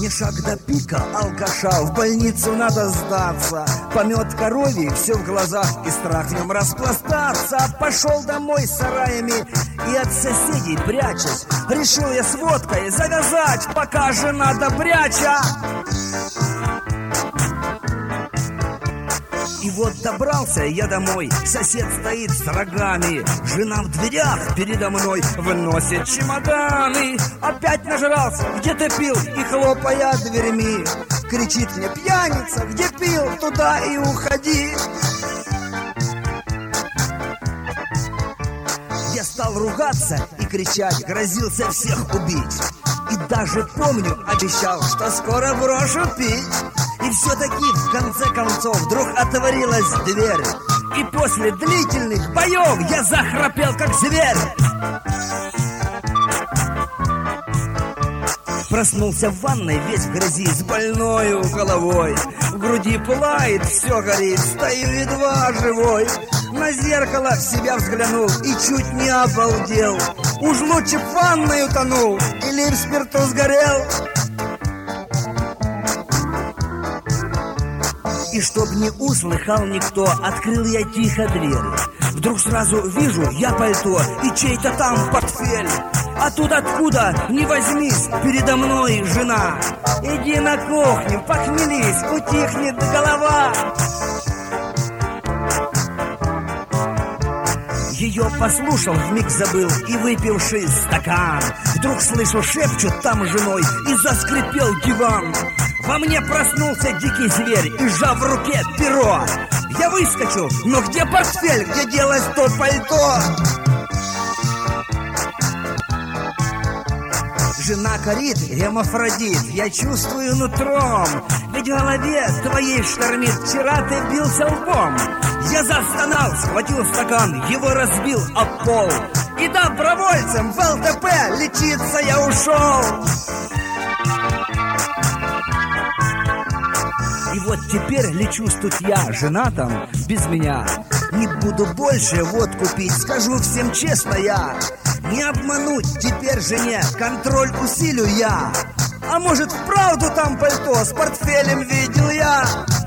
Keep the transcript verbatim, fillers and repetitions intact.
Мне шаг до пика, алкаша, в больницу надо сдаться. Помет коровий, все в глазах, и страх в нем распластаться. Пошел домой с сараями и от соседей прячась. Решил я с водкой завязать, пока жена добряча. И вот добрался я домой, сосед стоит с рогами, жена в дверях передо мной выносит чемоданы. Опять нажрался, где ты пил, и хлопая дверьми, кричит мне: пьяница, где пил, туда и уходи. Я стал ругаться и кричать, грозился всех убить. И даже помню, обещал, что скоро брошу пить. И все-таки в конце концов вдруг отворилась дверь, и после длительных боев я захрапел как зверь. Проснулся в ванной весь в грязи, с больною головой. В груди пылает, все горит, стою едва живой. На зеркало в себя взглянул и чуть не обалдел. Уж лучше в ванной утонул или в спирту сгорел. И чтоб не услыхал никто, открыл я тихо дверь. Вдруг сразу вижу я пальто и чей-то там портфель. А тут откуда ни возьмись, передо мной жена. Иди на кухню, похмелись, утихнет голова. Ее послушал, вмиг забыл и выпивший стакан. Вдруг слышу, шепчут там женой, и заскрипел диван. Во мне проснулся дикий зверь и сжав в руке перо. Я выскочу, но где портфель, где делось то пальто? Жена корит, гемофродит, я чувствую нутром. Ведь в голове твоей штормит, вчера ты бился лбом. Я застонал, схватил стакан, его разбил об пол. И добровольцем в эл тэ пэ лечиться я ушел. И вот теперь лечусь тут я, жена там без меня. Не буду больше водку пить, скажу всем честно я. Не обмануть теперь жене, контроль усилю я. А может вправду там пальто с портфелем видел я?